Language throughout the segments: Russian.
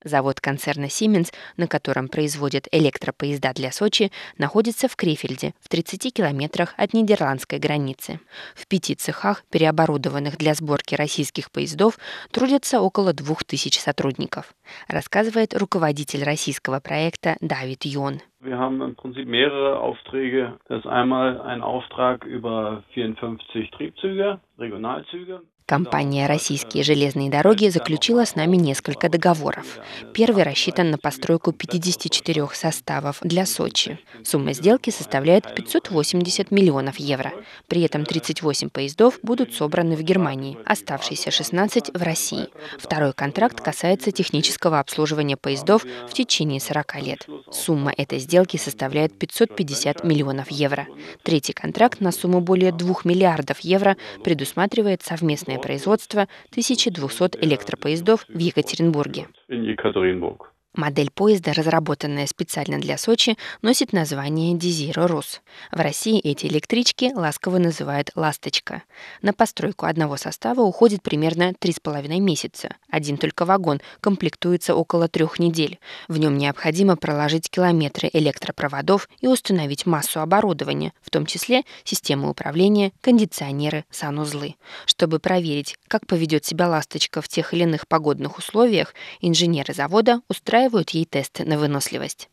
Завод концерна Siemens, на котором производят электропоезда для Сочи, находится в Крефельде, в 30 километрах от нидерландской границы. В 5 цехах, переоборудованных для сборки российских поездов, трудятся около 2000 сотрудников, рассказывает руководитель российского проекта Давид Йон. Wir haben im Prinzip mehrere Aufträge. Das ist einmal ein Auftrag über 54 Triebzüge, Regionalzüge. Компания «Российские железные дороги» заключила с нами несколько договоров. Первый рассчитан на постройку 54 составов для Сочи. Сумма сделки составляет 580 миллионов евро. При этом 38 поездов будут собраны в Германии, оставшиеся 16 в России. Второй контракт касается технического обслуживания поездов в течение 40 лет. Сумма этой сделки составляет 550 миллионов евро. Третий контракт на сумму более 2 миллиардов евро предусматривает совместное производство 1200 электропоездов в Екатеринбурге. Модель поезда, разработанная специально для Сочи, носит название Desiro Rus. В России эти электрички ласково называют «ласточка». На постройку одного состава уходит примерно 3,5 месяца. Один только вагон комплектуется около 3 недель. В нем необходимо проложить километры электропроводов и установить массу оборудования, в том числе системы управления, кондиционеры, санузлы. Чтобы проверить, как поведет себя «ласточка» в тех или иных погодных условиях, инженеры завода устраивают ей тесты на выносливость.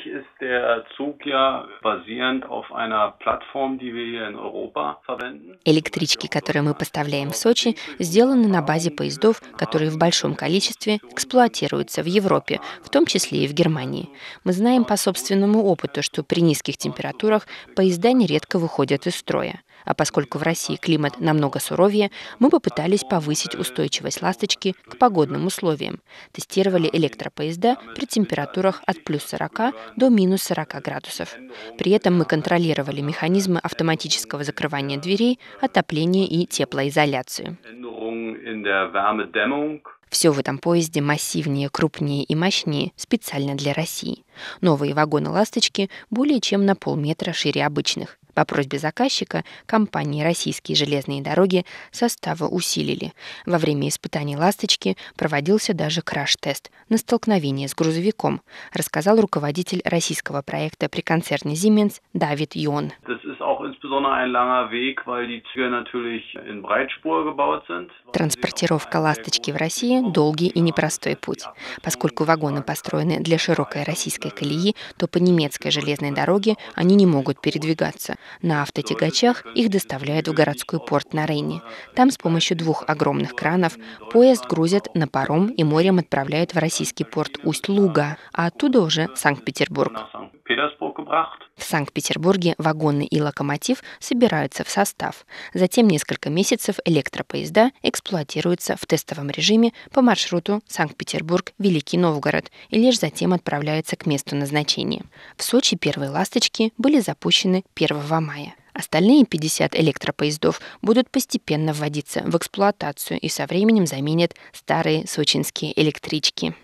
Электрички, которые мы поставляем в Сочи, сделаны на базе поездов, которые в большом количестве эксплуатируются в Европе, в том числе и в Германии. Мы знаем по собственному опыту, что при низких температурах поезда нередко выходят из строя. А поскольку в России климат намного суровее, мы попытались повысить устойчивость «Ласточки» к погодным условиям. Тестировали электропоезда при температурах от плюс 40 до минус 40 градусов. При этом мы контролировали механизмы автоматического закрывания дверей, отопления и теплоизоляцию. Все в этом поезде массивнее, крупнее и мощнее, специально для России. Новые вагоны «Ласточки» более чем на полметра шире обычных. По просьбе заказчика компании «Российские железные дороги» составы усилили. Во время испытаний «Ласточки» проводился даже краш-тест на столкновение с грузовиком, рассказал руководитель российского проекта при концерне Siemens Давид Йон. Транспортировка «Ласточки» в России – долгий и непростой путь. Поскольку вагоны построены для широкой российской колеи, то по немецкой железной дороге они не могут передвигаться. На автотягачах их доставляют в городской порт на Рейне. Там с помощью 2 огромных кранов поезд грузят на паром и морем отправляют в российский порт Усть-Луга, а оттуда уже в Санкт-Петербург. В Санкт-Петербурге вагоны и локомотив собираются в состав. Затем несколько месяцев электропоезда эксплуатируются в тестовом режиме по маршруту Санкт-Петербург-Великий Новгород и лишь затем отправляются к месту назначения. В Сочи первые «Ласточки» были запущены 1 мая. Остальные 50 электропоездов будут постепенно вводиться в эксплуатацию и со временем заменят старые сочинские электрички.